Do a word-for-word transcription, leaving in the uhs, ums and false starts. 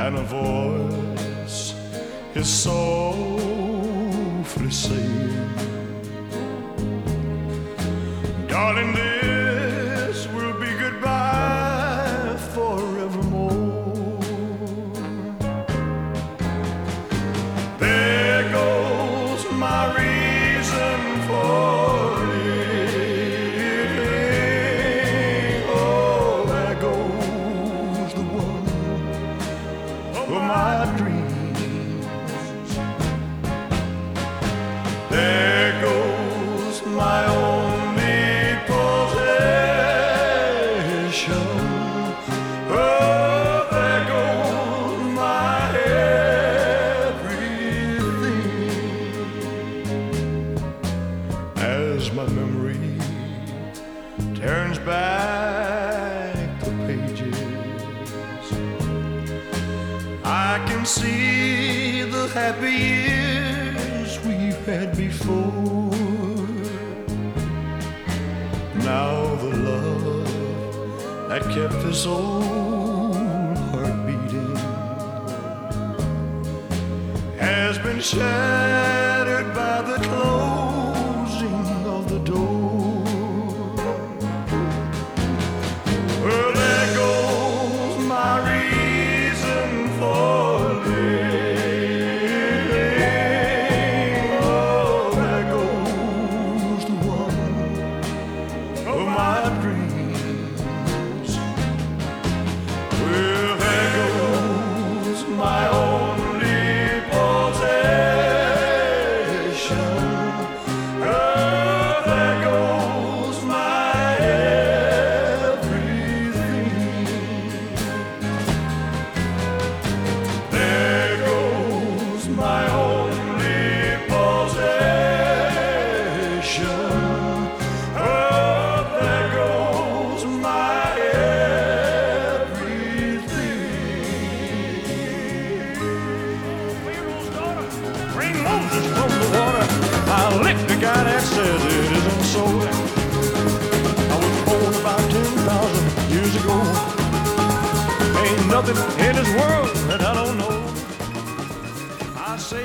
and a voice is softly saying, darling, this will be goodbye forevermore. There goes my reason for living. Oh, there goes the one of my dreams. There goes my only possession. Oh, there goes my everything. As my memory turns back the pages, I can see the happy years we've had before. Now the love that kept this old heart beating has been shattered by the closing of the door. Well, there goes my reason for living. Oh, there goes the one of my dreams. Well, there goes my only possession. Oh, there goes my everything. There goes my only possession. Oh, there goes my everything. Pharaoh's daughter, bring Moses from the water. I licked the guy that says it isn't so. I was born about ten thousand years ago. Ain't nothing in this world